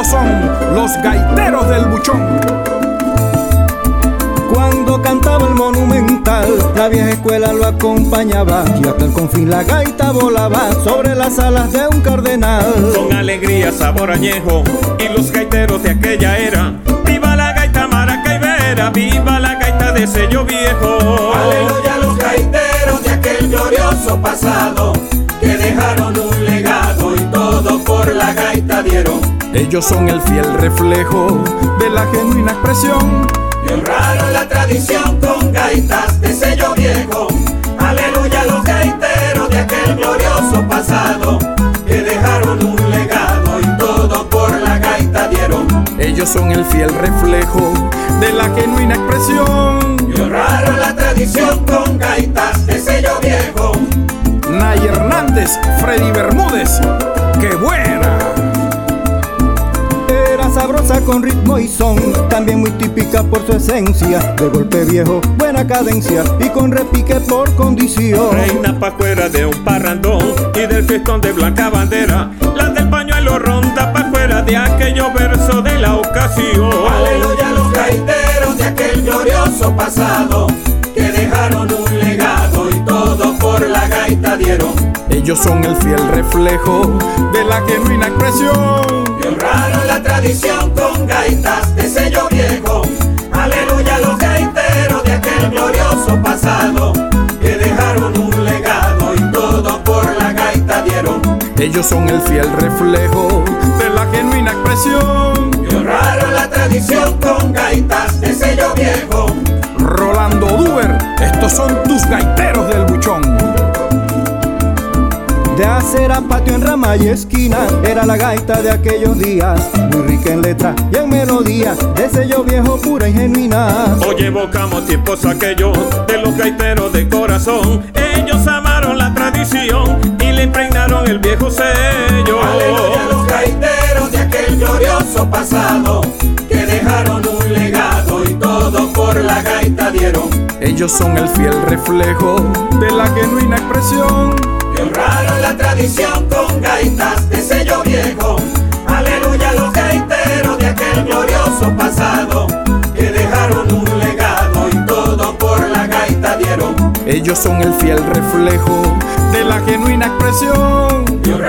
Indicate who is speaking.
Speaker 1: Estos son los gaiteros del Buchón.
Speaker 2: Cuando cantaba el Monumental, la vieja escuela lo acompañaba, y hasta el confín la gaita volaba sobre las alas de un cardenal.
Speaker 3: Con alegría, sabor añejo, y los gaiteros de aquella era. ¡Viva la gaita maracaibera! ¡Viva la gaita de sello viejo!
Speaker 4: Aleluya, los gaiteros de aquel glorioso pasado, que dejaron un legado y todo por la gaita dieron.
Speaker 1: Ellos son el fiel reflejo de la genuina expresión
Speaker 4: y honraron la tradición con gaitas de sello viejo. Aleluya, los gaiteros de aquel glorioso pasado, que dejaron un legado y todo por la gaita dieron.
Speaker 1: Ellos son el fiel reflejo de la genuina expresión
Speaker 4: y honraron la tradición con gaitas de sello viejo.
Speaker 1: Nay Hernández, Freddy Bermúdez, ¡qué buena!
Speaker 2: Era sabrosa con ritmo y son, también muy típica por su esencia, de golpe viejo, buena cadencia y con repique por condición.
Speaker 3: Reina pajuera de un parrandón y del fiestón de blanca bandera, la del pañuelo ronda pajuera de aquellos versos de la ocasión.
Speaker 4: Aleluya, los gaiteros de aquel glorioso pasado, que dejaron un legado y todo por la gaita dieron.
Speaker 1: Ellos son el fiel reflejo de la genuina expresión
Speaker 4: y honraron la tradición con gaitas de sello viejo. Aleluya, los gaiteros de aquel glorioso pasado, que dejaron un legado y todo por la gaita dieron.
Speaker 1: Ellos son el fiel reflejo de la genuina expresión
Speaker 4: y honraron la tradición con gaitas de sello viejo.
Speaker 1: Rolando Duber, estos son tus gaiteros del Buchón.
Speaker 2: De acera, patio, en rama y esquina, era la gaita de aquellos días, muy rica en letra y en melodía, de sello viejo, pura y genuina.
Speaker 3: Hoy evocamos tiempos aquellos de los gaiteros de corazón. Ellos amaron la tradición y le impregnaron el viejo sello.
Speaker 4: Aleluya, los gaiteros de aquel glorioso pasado, que dejaron un legado y todo por la gaita dieron.
Speaker 1: Ellos son el fiel reflejo de la genuina expresión
Speaker 4: y honraron la tradición con gaitas de sello viejo. Aleluya, los gaiteros de aquel glorioso pasado, que dejaron un legado y todo por la gaita dieron.
Speaker 1: Ellos son el fiel reflejo de la genuina expresión
Speaker 4: y